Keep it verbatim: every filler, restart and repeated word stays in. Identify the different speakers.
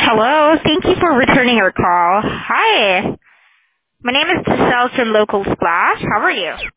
Speaker 1: Hello. Thank you for returning our call. Hi. My name is Giselle from Local Splash. How are you?